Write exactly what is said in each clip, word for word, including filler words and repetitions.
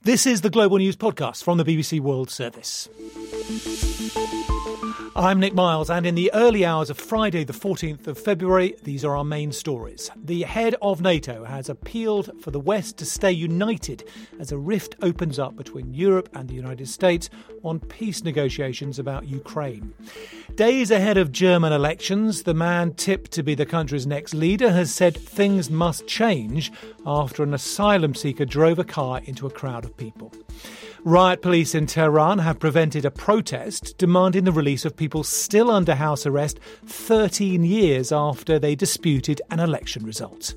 This is the Global News Podcast from the B B C World Service. I'm Nick Miles, and in the early hours of Friday the fourteenth of February, these are our main stories. The head of NATO has appealed for the West to stay united as a rift opens up between Europe and the United States on peace negotiations about Ukraine. Days ahead of German elections, the man tipped to be the country's next leader has said things must change after an asylum seeker drove a car into a crowd of people. Riot police in Tehran have prevented a protest demanding the release of people still under house arrest thirteen years after they disputed an election result.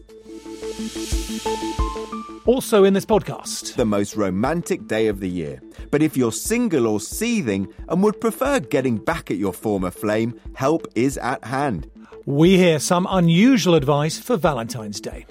Also in this podcast, the most romantic day of the year. But if you're single or seething and would prefer getting back at your former flame, help is at hand. We hear some unusual advice for Valentine's Day.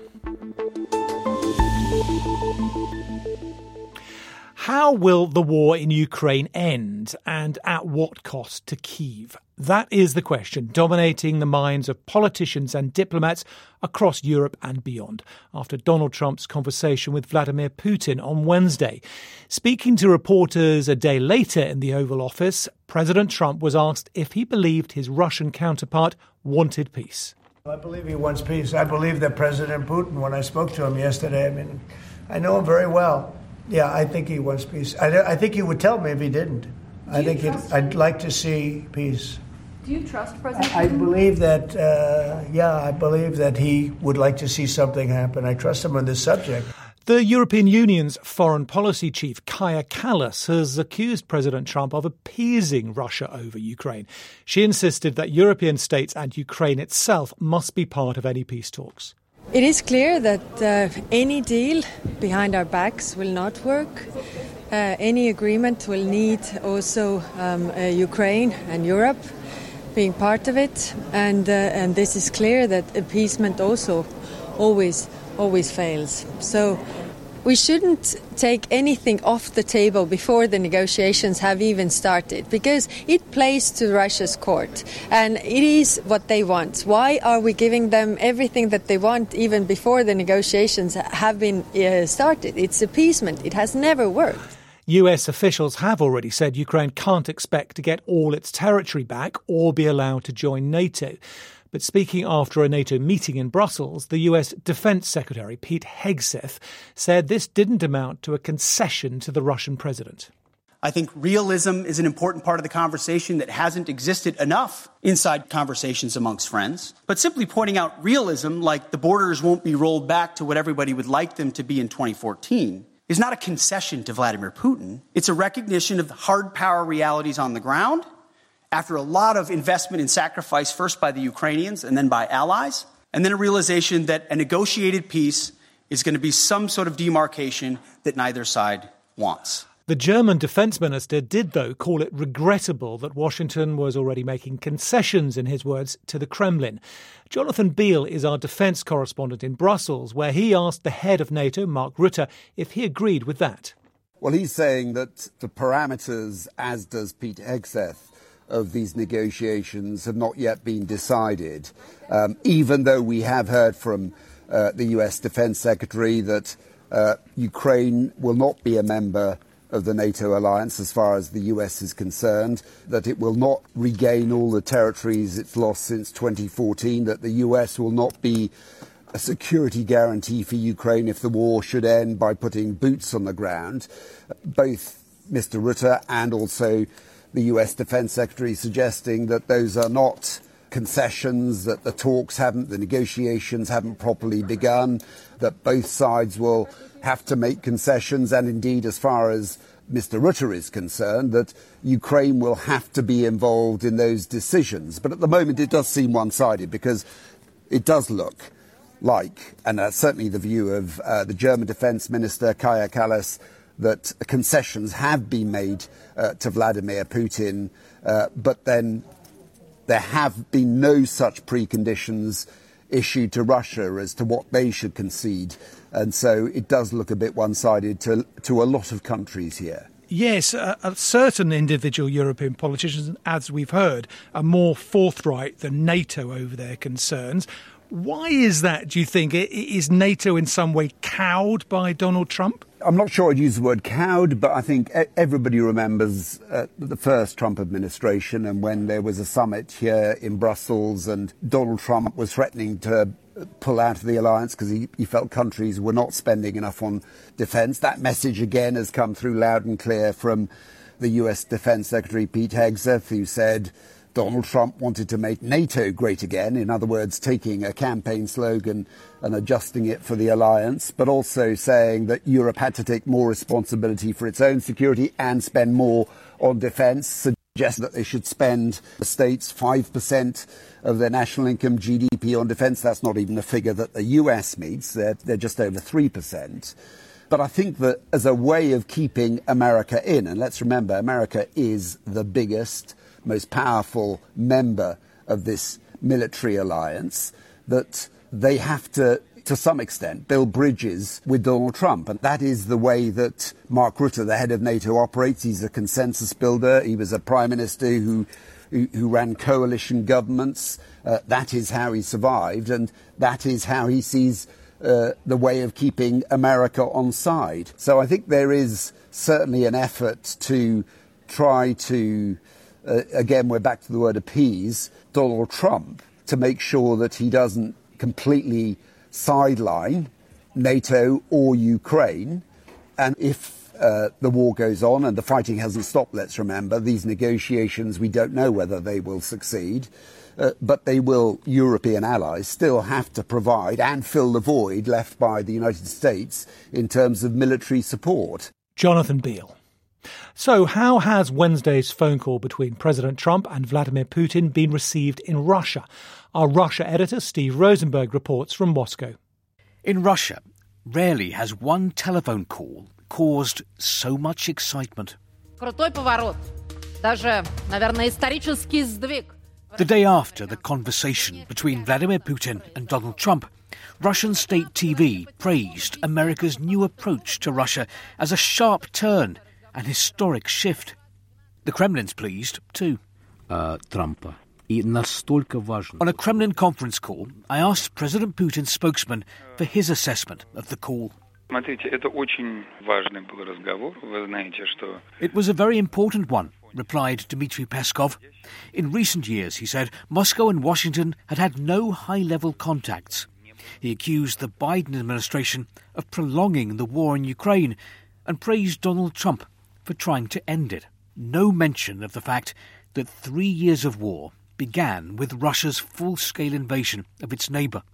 How will the war in Ukraine end, and at what cost to Kyiv? That is the question dominating the minds of politicians and diplomats across Europe and beyond after Donald Trump's conversation with Vladimir Putin on Wednesday. Speaking to reporters a day later in the Oval Office, President Trump was asked if he believed his Russian counterpart wanted peace. I believe he wants peace. I believe that President Putin, when I spoke to him yesterday, I mean, I know him very well. Yeah, I think he wants peace. I, I think he would tell me if he didn't. I think he'd, I'd like to see peace. Do you trust President Putin? I, I believe that, uh, yeah, I believe that he would like to see something happen. I trust him on this subject. The European Union's foreign policy chief, Kaja Kallas, has accused President Trump of appeasing Russia over Ukraine. She insisted that European states and Ukraine itself must be part of any peace talks. It is clear that uh, any deal behind our backs will not work. Uh, any agreement will need also um, uh, Ukraine and Europe being part of it. And, uh, and this is clear that appeasement also always, always fails. So we shouldn't take anything off the table before the negotiations have even started, because it plays to Russia's court and it is what they want. Why are we giving them everything that they want even before the negotiations have been uh, started? It's appeasement. It has never worked. U S officials have already said Ukraine can't expect to get all its territory back or be allowed to join NATO. But speaking after a NATO meeting in Brussels, the U S Defense Secretary, Pete Hegseth, said this didn't amount to a concession to the Russian president. I think realism is an important part of the conversation that hasn't existed enough inside conversations amongst friends. But simply pointing out realism, like the borders won't be rolled back to what everybody would like them to be in twenty fourteen, is not a concession to Vladimir Putin. It's a recognition of the hard power realities on the ground after a lot of investment and sacrifice, first by the Ukrainians and then by allies, and then a realization that a negotiated peace is going to be some sort of demarcation that neither side wants. The German defense minister did, though, call it regrettable that Washington was already making concessions, in his words, to the Kremlin. Jonathan Beale is our defense correspondent in Brussels, where he asked the head of NATO, Mark Rutte, if he agreed with that. Well, he's saying that the parameters, as does Pete Hegseth, of these negotiations have not yet been decided, um, even though we have heard from uh, the U S Defense Secretary that uh, Ukraine will not be a member of the NATO alliance as far as the U S is concerned, that it will not regain all the territories it's lost since twenty fourteen, that the U S will not be a security guarantee for Ukraine if the war should end by putting boots on the ground. Both Mister Rutte and also the U S Defense Secretary suggesting that those are not concessions, that the talks haven't, the negotiations haven't properly begun, that both sides will have to make concessions, and indeed, as far as Mister Rutte is concerned, that Ukraine will have to be involved in those decisions. But at the moment, it does seem one-sided, because it does look like, and that's certainly the view of uh, the German Defense Minister, Kaja Kallas, that concessions have been made uh, to Vladimir Putin, uh, but then there have been no such preconditions issued to Russia as to what they should concede. And so it does look a bit one-sided to, to a lot of countries here. Yes, uh, certain individual European politicians, as we've heard, are more forthright than NATO over their concerns. Why is that, do you think? Is NATO in some way cowed by Donald Trump? I'm not sure I'd use the word cowed, but I think everybody remembers uh, the first Trump administration and when there was a summit here in Brussels and Donald Trump was threatening to pull out of the alliance because he, he felt countries were not spending enough on defence. That message again has come through loud and clear from the U S Defence Secretary Pete Hegseth, who said Donald Trump wanted to make NATO great again, in other words, taking a campaign slogan and adjusting it for the alliance, but also saying that Europe had to take more responsibility for its own security and spend more on defence, suggests that they should spend the states five percent of their national income G D P on defence. That's not even a figure that the U S meets. They're, they're just over three percent. But I think that as a way of keeping America in, and let's remember, America is the biggest, most powerful member of this military alliance, that they have to, to some extent, build bridges with Donald Trump. And that is the way that Mark Rutte, the head of NATO, operates. He's a consensus builder. He was a prime minister who, who, who ran coalition governments. Uh, that is how he survived, and that is how he sees uh, the way of keeping America on side. So I think there is certainly an effort to try to Uh, again, we're back to the word appease Donald Trump to make sure that he doesn't completely sideline NATO or Ukraine. And if uh, the war goes on and the fighting hasn't stopped, let's remember, these negotiations, we don't know whether they will succeed, uh, but they will, European allies, still have to provide and fill the void left by the United States in terms of military support. Jonathan Beale. So how has Wednesday's phone call between President Trump and Vladimir Putin been received in Russia? Our Russia editor, Steve Rosenberg, reports from Moscow. In Russia, rarely has one telephone call caused so much excitement. The day after the conversation between Vladimir Putin and Donald Trump, Russian state T V praised America's new approach to Russia as a sharp turn, an historic shift. The Kremlin's pleased, too. Uh, Trumpa. On a Kremlin conference call, I asked President Putin's spokesman for his assessment of the call. It was a very important one, replied Dmitry Peskov. In recent years, he said, Moscow and Washington had had no high-level contacts. He accused the Biden administration of prolonging the war in Ukraine and praised Donald Trump for trying to end it. No mention of the fact that three years of war began with Russia's full-scale invasion of its neighbour.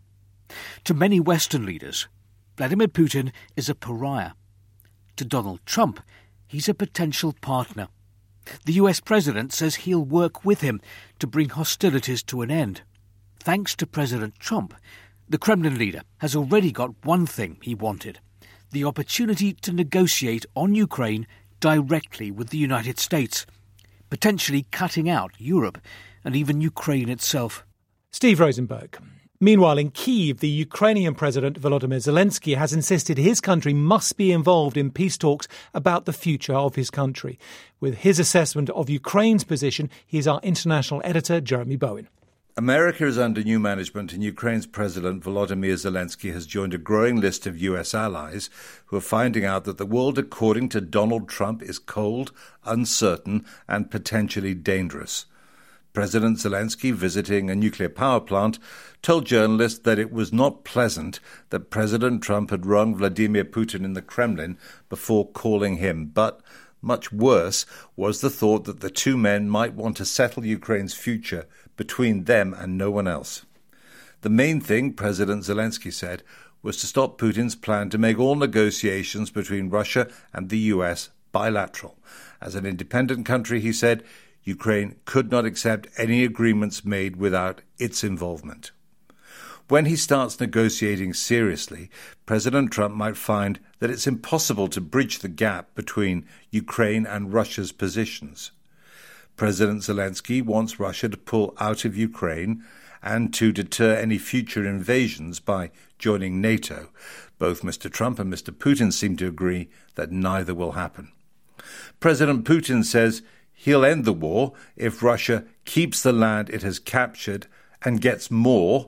To many Western leaders, Vladimir Putin is a pariah. To Donald Trump, he's a potential partner. The U S president says he'll work with him to bring hostilities to an end. Thanks to President Trump, the Kremlin leader has already got one thing he wanted: the opportunity to negotiate on Ukraine directly with the United States, potentially cutting out Europe and even Ukraine itself. Steve Rosenberg. Meanwhile, in Kyiv, the Ukrainian President Volodymyr Zelensky has insisted his country must be involved in peace talks about the future of his country. With his assessment of Ukraine's position, here's our international editor, Jeremy Bowen. America is under new management, and Ukraine's President Volodymyr Zelensky has joined a growing list of U S allies who are finding out that the world, according to Donald Trump, is cold, uncertain, and potentially dangerous. President Zelensky, visiting a nuclear power plant, told journalists that it was not pleasant that President Trump had rung Vladimir Putin in the Kremlin before calling him, but much worse was the thought that the two men might want to settle Ukraine's future between them and no one else. The main thing, President Zelensky said, was to stop Putin's plan to make all negotiations between Russia and the U S bilateral. As an independent country, he said, Ukraine could not accept any agreements made without its involvement. When he starts negotiating seriously, President Trump might find that it's impossible to bridge the gap between Ukraine and Russia's positions. President Zelensky wants Russia to pull out of Ukraine and to deter any future invasions by joining NATO. Both Mister Trump and Mister Putin seem to agree that neither will happen. President Putin says he'll end the war if Russia keeps the land it has captured and gets more,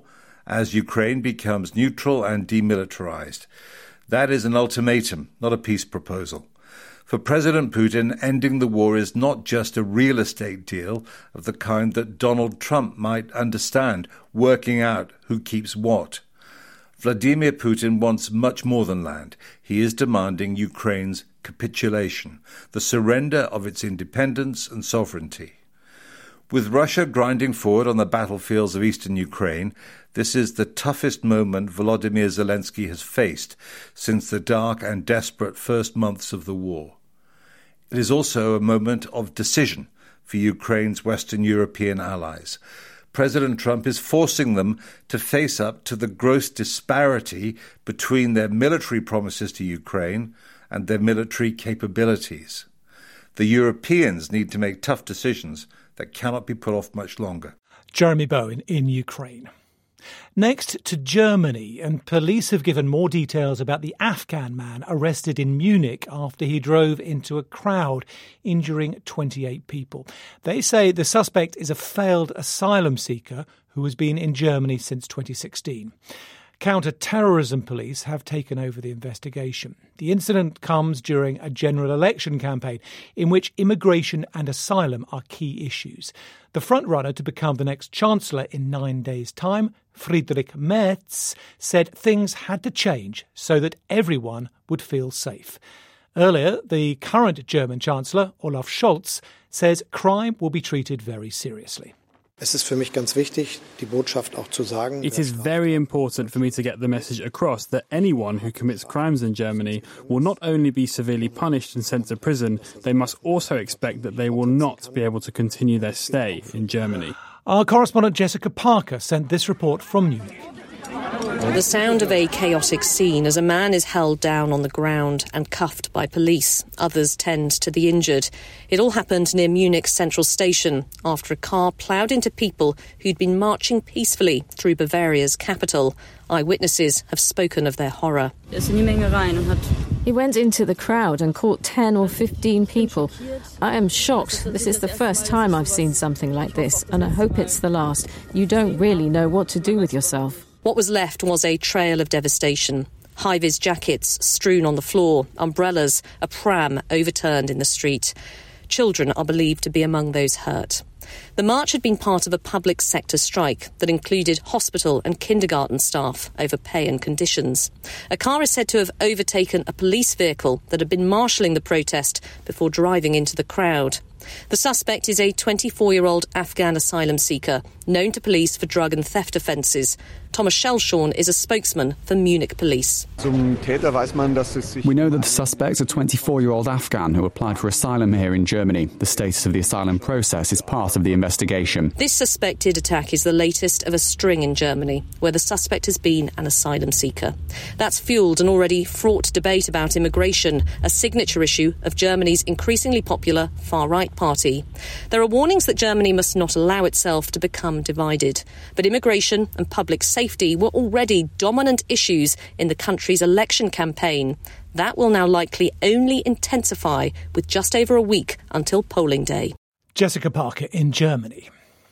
as Ukraine becomes neutral and demilitarized. That is an ultimatum, not a peace proposal. For President Putin, ending the war is not just a real estate deal of the kind that Donald Trump might understand, working out who keeps what. Vladimir Putin wants much more than land. He is demanding Ukraine's capitulation, the surrender of its independence and sovereignty. With Russia grinding forward on the battlefields of eastern Ukraine, this is the toughest moment Volodymyr Zelensky has faced since the dark and desperate first months of the war. It is also a moment of decision for Ukraine's Western European allies. President Trump is forcing them to face up to the gross disparity between their military promises to Ukraine and their military capabilities. The Europeans need to make tough decisions that cannot be put off much longer. Jeremy Bowen in Ukraine. Next to Germany, and police have given more details about the Afghan man arrested in Munich after he drove into a crowd, injuring twenty-eight people. They say the suspect is a failed asylum seeker who has been in Germany since twenty sixteen. Counter-terrorism police have taken over the investigation. The incident comes during a general election campaign in which immigration and asylum are key issues. The frontrunner to become the next chancellor in nine days' time, Friedrich Merz, said things had to change so that everyone would feel safe. Earlier, the current German chancellor, Olaf Scholz, says crime will be treated very seriously. It is very important for me to get the message across that anyone who commits crimes in Germany will not only be severely punished and sent to prison, they must also expect that they will not be able to continue their stay in Germany. Our correspondent Jessica Parker sent this report from Munich. The sound of a chaotic scene as a man is held down on the ground and cuffed by police. Others tend to the injured. It all happened near Munich's central station after a car ploughed into people who'd been marching peacefully through Bavaria's capital. Eyewitnesses have spoken of their horror. He went into the crowd and caught ten or fifteen people. I am shocked. This is the first time I've seen something like this, and I hope it's the last. You don't really know what to do with yourself. What was left was a trail of devastation. High-vis jackets strewn on the floor, umbrellas, a pram overturned in the street. Children are believed to be among those hurt. The march had been part of a public sector strike that included hospital and kindergarten staff over pay and conditions. A car is said to have overtaken a police vehicle that had been marshalling the protest before driving into the crowd. The suspect is a twenty-four-year-old Afghan asylum seeker, known to police for drug and theft offences. Thomas Schellschorn is a spokesman for Munich police. We know that the suspect's a twenty-four-year-old Afghan who applied for asylum here in Germany. The status of the asylum process is part of the investigation. This suspected attack is the latest of a string in Germany, where the suspect has been an asylum seeker. That's fuelled an already fraught debate about immigration, a signature issue of Germany's increasingly popular far-right party. There are warnings that Germany must not allow itself to become divided. But immigration and public safety were already dominant issues in the country's election campaign. That will now likely only intensify with just over a week until polling day. Jessica Parker in Germany.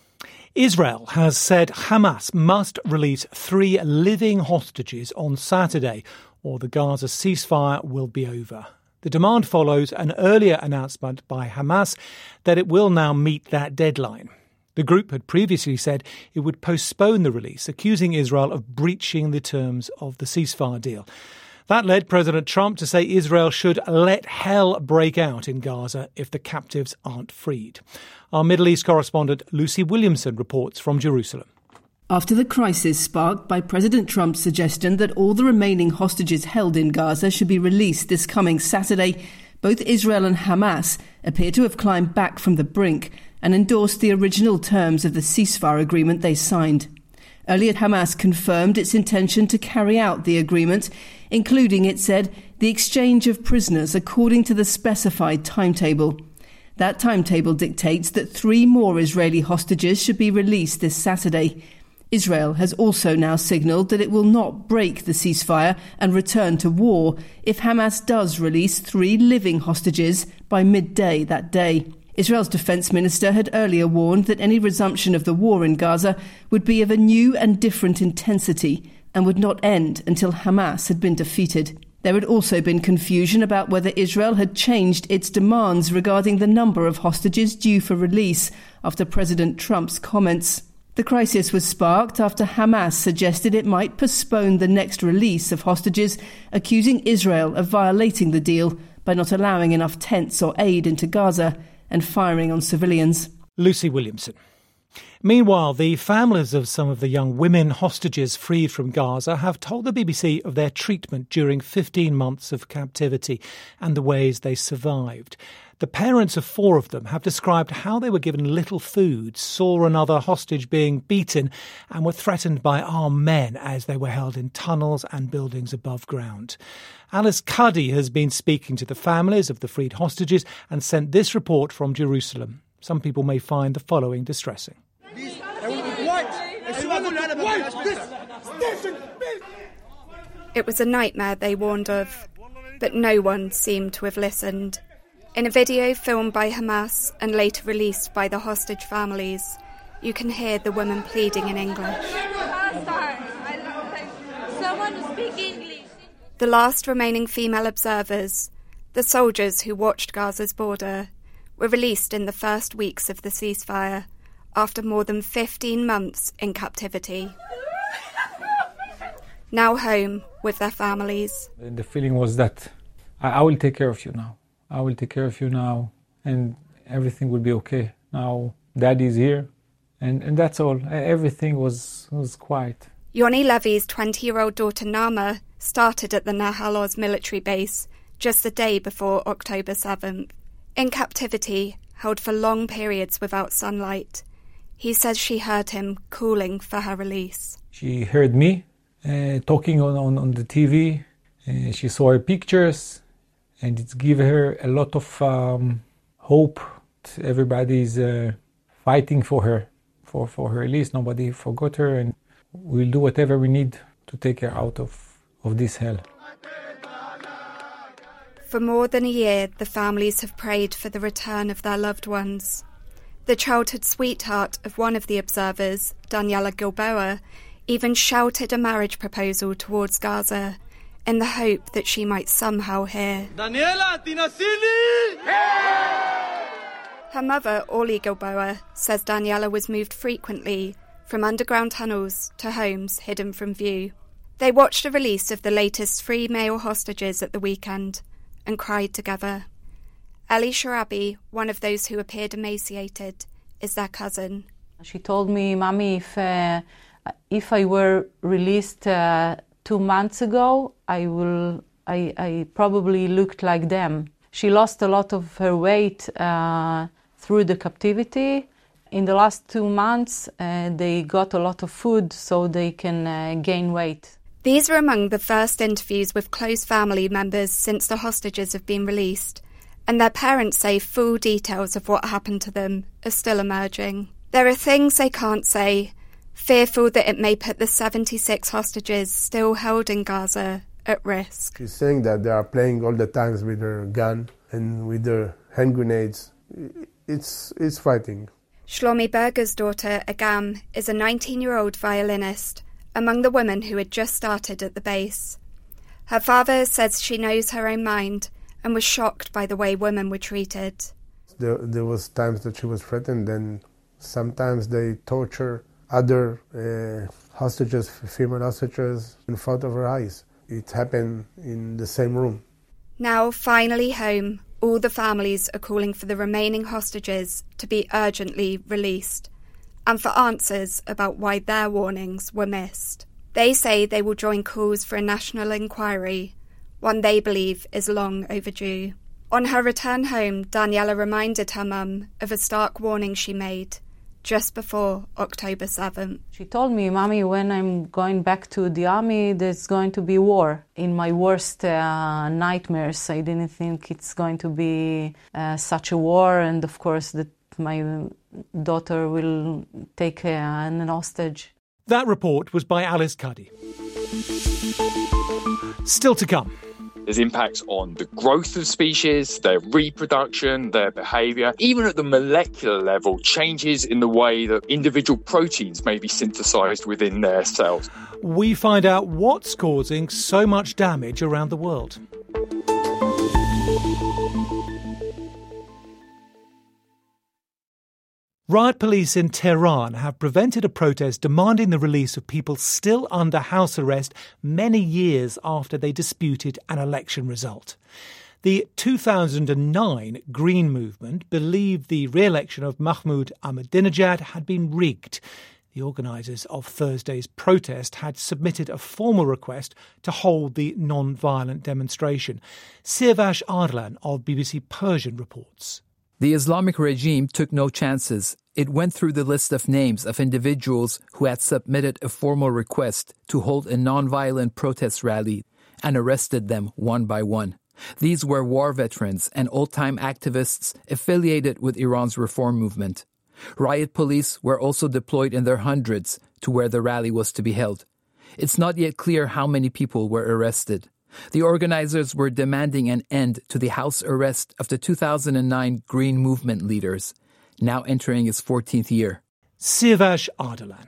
Israel has said Hamas must release three living hostages on Saturday, or the Gaza ceasefire will be over. The demand follows an earlier announcement by Hamas that it will now meet that deadline. The group had previously said it would postpone the release, accusing Israel of breaching the terms of the ceasefire deal. That led President Trump to say Israel should let hell break out in Gaza if the captives aren't freed. Our Middle East correspondent Lucy Williamson reports from Jerusalem. After the crisis sparked by President Trump's suggestion that all the remaining hostages held in Gaza should be released this coming Saturday, both Israel and Hamas appear to have climbed back from the brink and endorsed the original terms of the ceasefire agreement they signed. Earlier, Hamas confirmed its intention to carry out the agreement, including, it said, the exchange of prisoners according to the specified timetable. That timetable dictates that three more Israeli hostages should be released this Saturday. Israel has also now signalled that it will not break the ceasefire and return to war if Hamas does release three living hostages by midday that day. Israel's defence minister had earlier warned that any resumption of the war in Gaza would be of a new and different intensity and would not end until Hamas had been defeated. There had also been confusion about whether Israel had changed its demands regarding the number of hostages due for release after President Trump's comments. The crisis was sparked after Hamas suggested it might postpone the next release of hostages, accusing Israel of violating the deal by not allowing enough tents or aid into Gaza and firing on civilians. Lucy Williamson. Meanwhile, the families of some of the young women hostages freed from Gaza have told the B B C of their treatment during fifteen months of captivity and the ways they survived. The parents of four of them have described how they were given little food, saw another hostage being beaten, and were threatened by armed men as they were held in tunnels and buildings above ground. Alice Cuddy has been speaking to the families of the freed hostages and sent this report from Jerusalem. Some people may find the following distressing. It was a nightmare they warned of, but no one seemed to have listened. In a video filmed by Hamas and later released by the hostage families, you can hear the women pleading in English. Someone speak English. The last remaining female observers, the soldiers who watched Gaza's border, were released in the first weeks of the ceasefire after more than fifteen months in captivity. Now home with their families. The feeling was that I, I will take care of you now. I will take care of you now, and everything will be okay. Now Daddy's here, and, and that's all. Everything was, was quiet. Yoni Levy's twenty-year-old daughter Nama started at the Nahal Oz military base just the day before October seventh. In captivity, held for long periods without sunlight, he says she heard him calling for her release. She heard me uh, talking on, on, on the T V. Uh, she saw her pictures, and it gave her a lot of um, hope. Everybody's uh, fighting for her, for, for her release. Nobody forgot her, and we'll do whatever we need to take her out of, of this hell. For more than a year, the families have prayed for the return of their loved ones. The childhood sweetheart of one of the observers, Daniela Gilboa, even shouted a marriage proposal towards Gaza in the hope that she might somehow hear. Daniela, Tinasini! Her mother, Orly Gilboa, says Daniela was moved frequently from underground tunnels to homes hidden from view. They watched the release of the latest three male hostages at the weekend and cried together. Ellie Sharabi, one of those who appeared emaciated, is their cousin. She told me, Mommy, if, uh, if I were released uh, two months ago, I will. I, I probably looked like them. She lost a lot of her weight uh, through the captivity. In the last two months, uh, they got a lot of food so they can uh, gain weight. These were among the first interviews with close family members since the hostages have been released, and their parents say full details of what happened to them are still emerging. There are things they can't say, fearful that it may put the seventy-six hostages still held in Gaza at risk. She's saying that they are playing all the times with their gun and with their hand grenades. It's, it's fighting. Shlomi Berger's daughter, Agam, is a nineteen-year-old violinist, among the women who had just started at the base. Her father says she knows her own mind and was shocked by the way women were treated. There, there was times that she was threatened, and sometimes they torture other uh, hostages, female hostages, in front of her eyes. It happened in the same room. Now, finally home, all the families are calling for the remaining hostages to be urgently released, and for answers about why their warnings were missed. They say they will join calls for a national inquiry, one they believe is long overdue. On her return home, Daniela reminded her mum of a stark warning she made just before October seventh. She told me, Mommy, when I'm going back to the army, there's going to be war. In my worst uh, nightmares, I didn't think it's going to be uh, such a war, and of course that my daughter will take uh, an hostage. That report was by Alice Cuddy. Still to come. There's impacts on the growth of species, their reproduction, their behaviour. Even at the molecular level, changes in the way that individual proteins may be synthesised within their cells. We find out what's causing so much damage around the world. Riot police in Tehran have prevented a protest demanding the release of people still under house arrest many years after they disputed an election result. The two thousand nine Green Movement believed the re-election of Mahmoud Ahmadinejad had been rigged. The organisers of Thursday's protest had submitted a formal request to hold the non-violent demonstration. Sirvash Arlan of B B C Persian reports. The Islamic regime took no chances. It went through the list of names of individuals who had submitted a formal request to hold a non-violent protest rally and arrested them one by one. These were war veterans and old-time activists affiliated with Iran's reform movement. Riot police were also deployed in their hundreds to where the rally was to be held. It's not yet clear how many people were arrested. The organizers were demanding an end to the house arrest of the two thousand nine Green Movement leaders, now entering its fourteenth year. Sirvash Ardalan.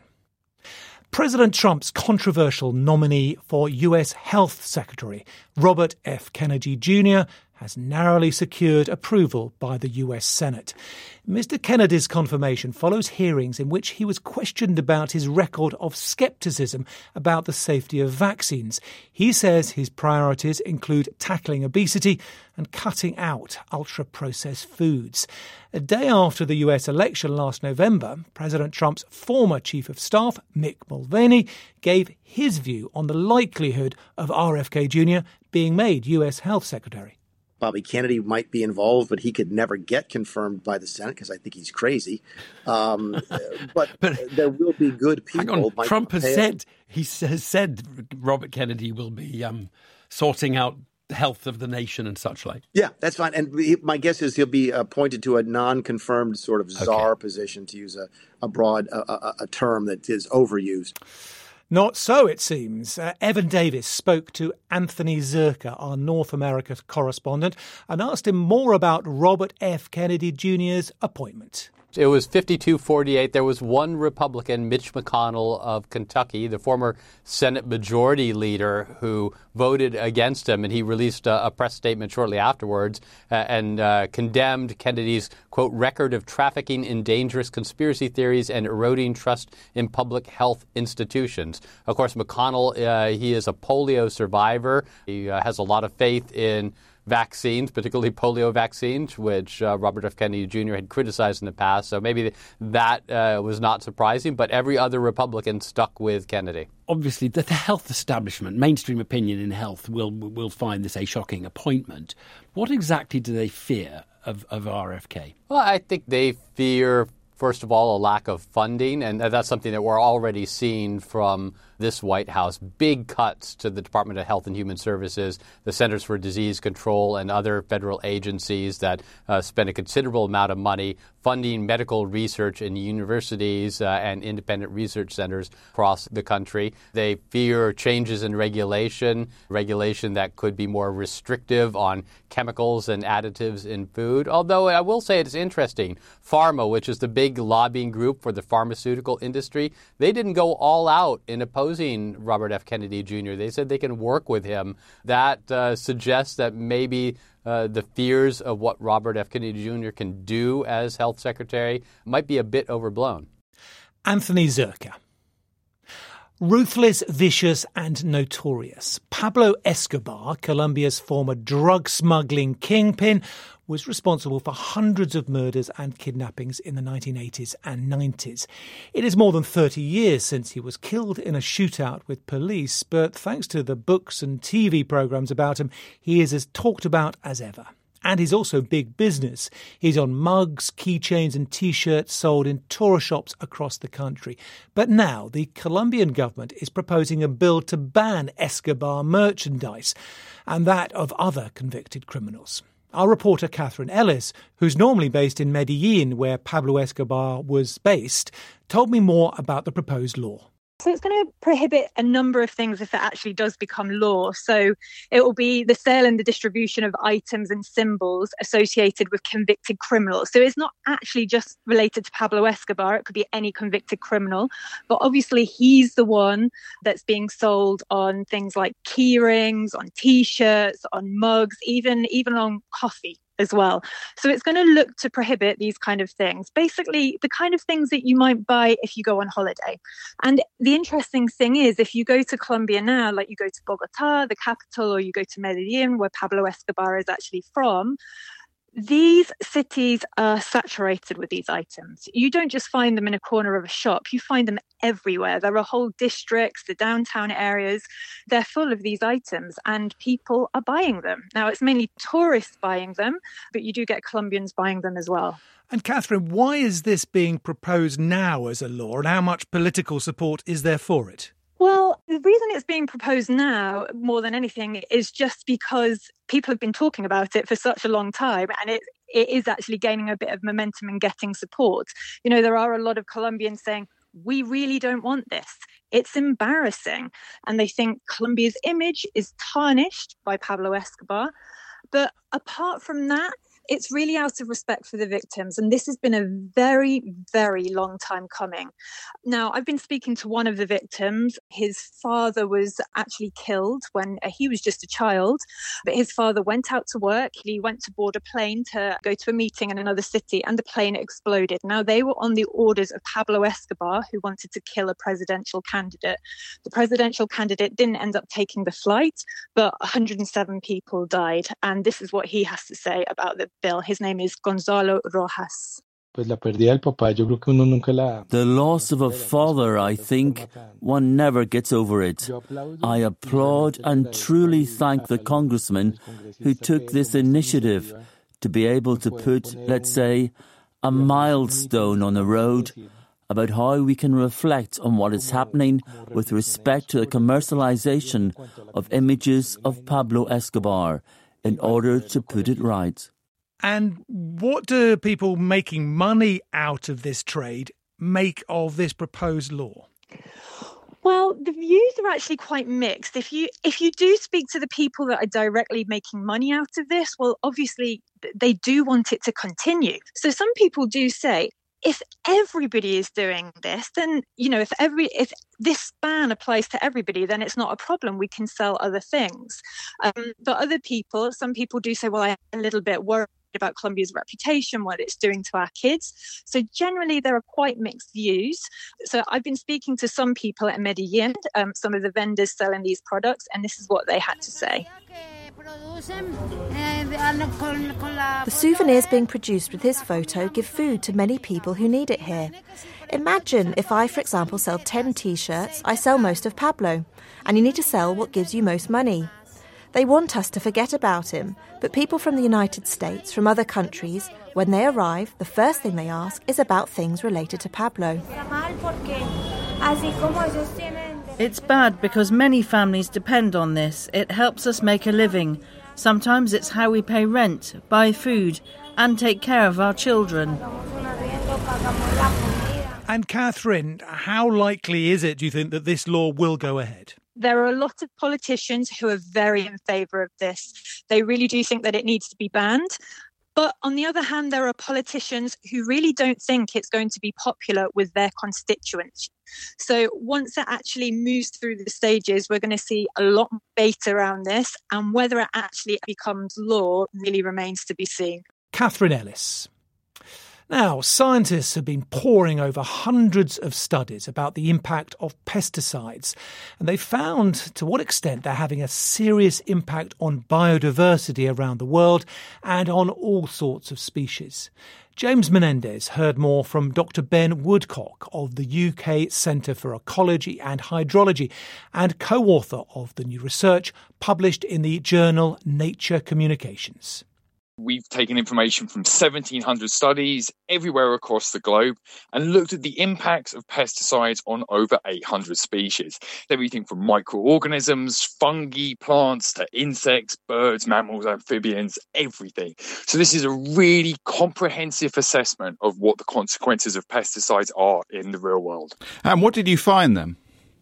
President Trump's controversial nominee for U S Health Secretary, Robert F. Kennedy Junior, has narrowly secured approval by the U S Senate. Mister Kennedy's confirmation follows hearings in which he was questioned about his record of scepticism about the safety of vaccines. He says his priorities include tackling obesity and cutting out ultra-processed foods. A day after the U S election last November, President Trump's former Chief of Staff, Mick Mulvaney, gave his view on the likelihood of R F K Junior being made U S Health Secretary. Bobby Kennedy might be involved, but he could never get confirmed by the Senate because I think he's crazy. Um, but, but there will be good people. Hang on. Mike Trump has Pompeo. said he has said Robert Kennedy will be um, sorting out the health of the nation and such like. Yeah, that's fine. And he, my guess is he'll be appointed to a non-confirmed sort of czar okay. position, to use a, a broad a, a, a term that is overused. Not so, it seems. Uh, Evan Davis spoke to Anthony Zerka, our North America correspondent, and asked him more about Robert F. Kennedy Junior's appointment. It was fifty-two forty-eight. There was one Republican, Mitch McConnell of Kentucky, the former Senate Majority Leader, who voted against him, and he released a, a press statement shortly afterwards uh, and uh, condemned Kennedy's, quote, record of trafficking in dangerous conspiracy theories and eroding trust in public health institutions. Of course, McConnell, uh, he is a polio survivor. He uh, has a lot of faith in vaccines, particularly polio vaccines, which uh, Robert F. Kennedy Junior had criticized in the past. So maybe that uh, was not surprising, but every other Republican stuck with Kennedy. Obviously, the, the health establishment, mainstream opinion in health, will will find this a shocking appointment. What exactly do they fear of, of R F K? Well, I think they fear, first of all, a lack of funding, and that's something that we're already seeing from this White House. Big cuts to the Department of Health and Human Services, the Centers for Disease Control, and other federal agencies that uh, spend a considerable amount of money funding medical research in universities uh, and independent research centers across the country. They fear changes in regulation, regulation that could be more restrictive on chemicals and additives in food. Although I will say it's interesting, PhRMA, which is the big lobbying group for the pharmaceutical industry, they didn't go all out in opposing Robert F. Kennedy Junior They said they can work with him. That uh, suggests that maybe uh, the fears of what Robert F. Kennedy Junior can do as health secretary might be a bit overblown. Anthony Zerka. Ruthless, vicious and notorious, Pablo Escobar, Colombia's former drug smuggling kingpin, was responsible for hundreds of murders and kidnappings in the nineteen eighties and nineties. It is more than thirty years since he was killed in a shootout with police, but thanks to the books and T V programmes about him, he is as talked about as ever. And he's also big business. He's on mugs, keychains and T-shirts sold in tourist shops across the country. But now the Colombian government is proposing a bill to ban Escobar merchandise and that of other convicted criminals. Our reporter Catherine Ellis, who's normally based in Medellin, where Pablo Escobar was based, told me more about the proposed law. So it's going to prohibit a number of things if it actually does become law. So it will be the sale and the distribution of items and symbols associated with convicted criminals. So it's not actually just related to Pablo Escobar. It could be any convicted criminal. But obviously he's the one that's being sold on things like key rings, on T-shirts, on mugs, even, even on coffee as well. So it's going to look to prohibit these kind of things, basically the kind of things that you might buy if you go on holiday. And the interesting thing is, if you go to Colombia now, like you go to Bogota, the capital, or you go to Medellin, where Pablo Escobar is actually from, these cities are saturated with these items. You don't just find them in a corner of a shop, you find them everywhere. There are whole districts, the downtown areas, they're full of these items and people are buying them. Now, it's mainly tourists buying them, but you do get Colombians buying them as well. And Catherine, why is this being proposed now as a law, and how much political support is there for it? Well, the reason it's being proposed now, more than anything, is just because people have been talking about it for such a long time, and it it is actually gaining a bit of momentum and getting support. You know, there are a lot of Colombians saying, we really don't want this. It's embarrassing. And they think Colombia's image is tarnished by Pablo Escobar. But apart from that, it's really out of respect for the victims. And this has been a very, very long time coming. Now, I've been speaking to one of the victims. His father was actually killed when he was just a child. But his father went out to work. He went to board a plane to go to a meeting in another city, and the plane exploded. Now, they were on the orders of Pablo Escobar, who wanted to kill a presidential candidate. The presidential candidate didn't end up taking the flight, but one hundred seven people died. And this is what he has to say about the bill. His name is Gonzalo Rojas. The loss of a father, I think, one never gets over it. I applaud and truly thank the congressman who took this initiative to be able to put, let's say, a milestone on the road about how we can reflect on what is happening with respect to the commercialization of images of Pablo Escobar in order to put it right. And what do people making money out of this trade make of this proposed law? Well, the views are actually quite mixed. If you if you do speak to the people that are directly making money out of this, well, obviously they do want it to continue. So some people do say, if everybody is doing this, then, you know, if every if this ban applies to everybody, then it's not a problem. We can sell other things. Um, but other people, some people do say, well, I'm a little bit worried about Colombia's reputation, what it's doing to our kids. So generally, there are quite mixed views. So I've been speaking to some people at Medellin, um, some of the vendors selling these products, and this is what they had to say. The souvenirs being produced with his photo give food to many people who need it here. Imagine if I, for example, sell ten T-shirts, I sell most of Pablo, and you need to sell what gives you most money. They want us to forget about him, but people from the United States, from other countries, when they arrive, the first thing they ask is about things related to Pablo. It's bad because many families depend on this. It helps us make a living. Sometimes it's how we pay rent, buy food, and take care of our children. And Catherine, how likely is it, do you think, that this law will go ahead? There are a lot of politicians who are very in favour of this. They really do think that it needs to be banned. But on the other hand, there are politicians who really don't think it's going to be popular with their constituents. So once it actually moves through the stages, we're going to see a lot more debate around this, and whether it actually becomes law really remains to be seen. Catherine Ellis. Now, scientists have been poring over hundreds of studies about the impact of pesticides, and they've found to what extent they're having a serious impact on biodiversity around the world and on all sorts of species. James Menendez heard more from Doctor Ben Woodcock of the U K Centre for Ecology and Hydrology and co-author of the new research published in the journal Nature Communications. We've taken information from seventeen hundred studies everywhere across the globe and looked at the impacts of pesticides on over eight hundred species. Everything from microorganisms, fungi, plants, to insects, birds, mammals, amphibians, everything. So this is a really comprehensive assessment of what the consequences of pesticides are in the real world. And what did you find then?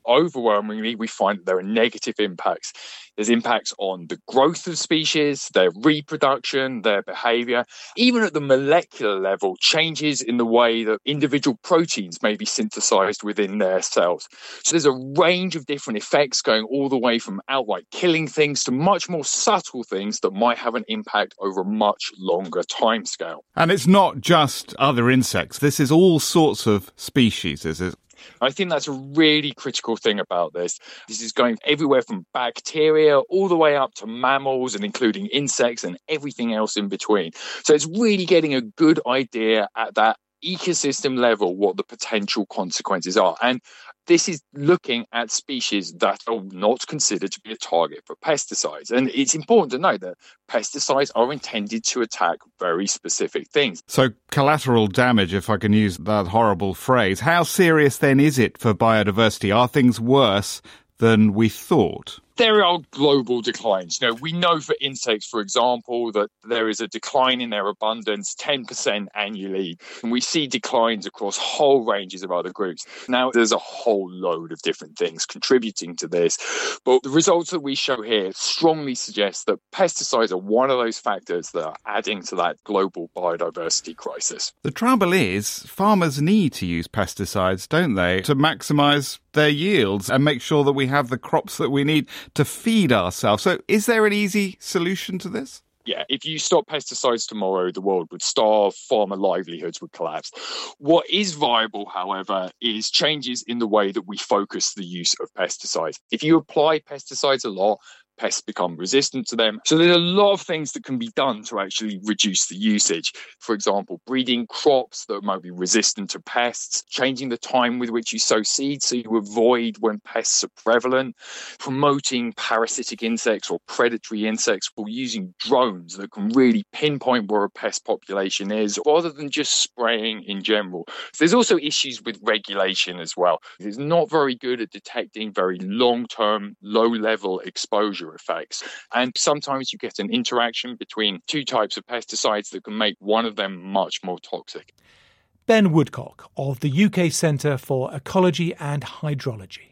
overwhelmingly, we find that there are negative impacts. There's impacts on the growth of species, their reproduction, their behavior, even at the molecular level, changes in the way that individual proteins may be synthesized within their cells. So there's a range of different effects going all the way from outright killing things to much more subtle things that might have an impact over a much longer timescale. And it's not just other insects. This is all sorts of species, is it? I think that's a really critical thing about this. This is going everywhere from bacteria all the way up to mammals and including insects and everything else in between. So it's really getting a good idea at that ecosystem level what the potential consequences are. And this is looking at species that are not considered to be a target for pesticides. And it's important to note that pesticides are intended to attack very specific things. So collateral damage, if I can use that horrible phrase, how serious then is it for biodiversity? Are things worse than we thought? There are global declines. You know, we know for insects, for example, that there is a decline in their abundance, ten percent annually. And we see declines across whole ranges of other groups. Now, there's a whole load of different things contributing to this. But the results that we show here strongly suggest that pesticides are one of those factors that are adding to that global biodiversity crisis. The trouble is, farmers need to use pesticides, don't they, to maximise their yields and make sure that we have the crops that we need to feed ourselves. So is there an easy solution to this? Yeah, if you stop pesticides tomorrow, the world would starve, farmer livelihoods would collapse. What is viable, however, is changes in the way that we focus the use of pesticides. If you apply pesticides a lot, pests become resistant to them. So there's a lot of things that can be done to actually reduce the usage. For example, breeding crops that might be resistant to pests, changing the time with which you sow seeds so you avoid when pests are prevalent, promoting parasitic insects or predatory insects, or using drones that can really pinpoint where a pest population is, rather than just spraying in general. There's also issues with regulation as well. It's not very good at detecting very long-term, low-level exposure effects. And sometimes you get an interaction between two types of pesticides that can make one of them much more toxic. Ben Woodcock of the U K Centre for Ecology and Hydrology.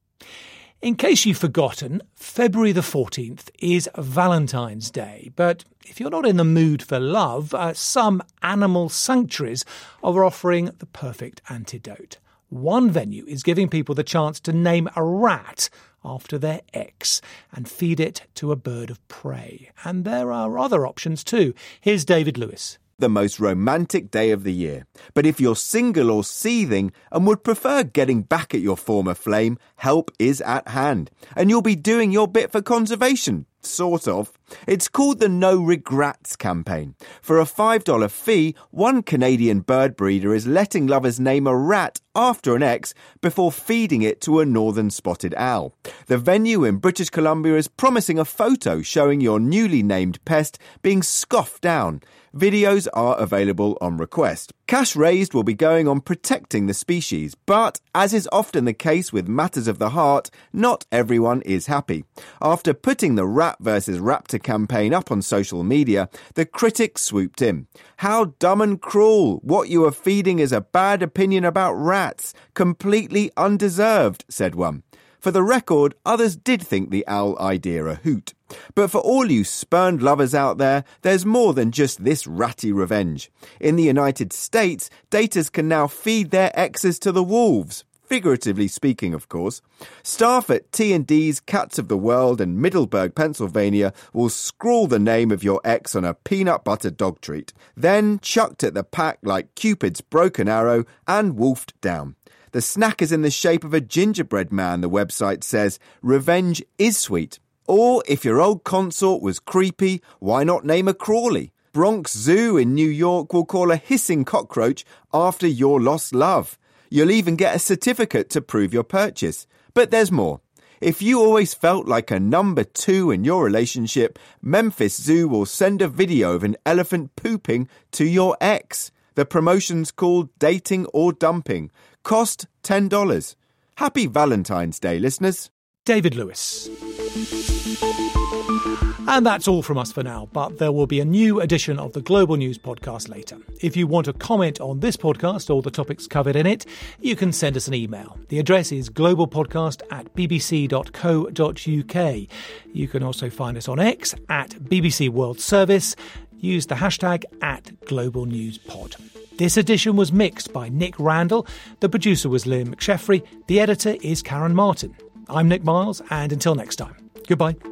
In case you've forgotten, February the fourteenth is Valentine's Day. But if you're not in the mood for love, uh, some animal sanctuaries are offering the perfect antidote. One venue is giving people the chance to name a rat after their ex and feed it to a bird of prey. And there are other options too. Here's David Lewis. The most romantic day of the year. But if you're single or seething and would prefer getting back at your former flame, help is at hand. And you'll be doing your bit for conservation. Sort of. It's called the No Regrets campaign. For a five dollars fee, one Canadian bird breeder is letting lovers name a rat after an ex before feeding it to a northern spotted owl. The venue in British Columbia is promising a photo showing your newly named pest being scoffed down. Videos are available on request. Cash raised will be going on protecting the species, but as is often the case with matters of the heart, not everyone is happy. After putting the Rat versus Raptor campaign up on social media, the critics swooped in. How dumb and cruel. What you are feeding is a bad opinion about rats. Completely undeserved, said one. For the record, others did think the owl idea a hoot. But for all you spurned lovers out there, there's more than just this ratty revenge. In the United States, daters can now feed their exes to the wolves. Figuratively speaking, of course. Staff at T and D's Cats of the World in Middleburg, Pennsylvania will scrawl the name of your ex on a peanut butter dog treat, then chucked at the pack like Cupid's broken arrow and wolfed down. The snack is in the shape of a gingerbread man, the website says. Revenge is sweet. Or if your old consort was creepy, why not name a Crawley? Bronx Zoo in New York will call a hissing cockroach after your lost love. You'll even get a certificate to prove your purchase. But there's more. If you always felt like a number two in your relationship, Memphis Zoo will send a video of an elephant pooping to your ex. The promotion's called Dating or Dumping. Cost ten dollars. Happy Valentine's Day, listeners. David Lewis. And that's all from us for now, but there will be a new edition of the Global News podcast later. If you want to comment on this podcast or the topics covered in it, you can send us an email. The address is globalpodcast at bbc dot co dot uk. You can also find us on X at B B C World Service. Use the hashtag at Global News Pod. This edition was mixed by Nick Randall. The producer was Liam McSheffrey. The editor is Karen Martin. I'm Nick Miles, and until next time, goodbye.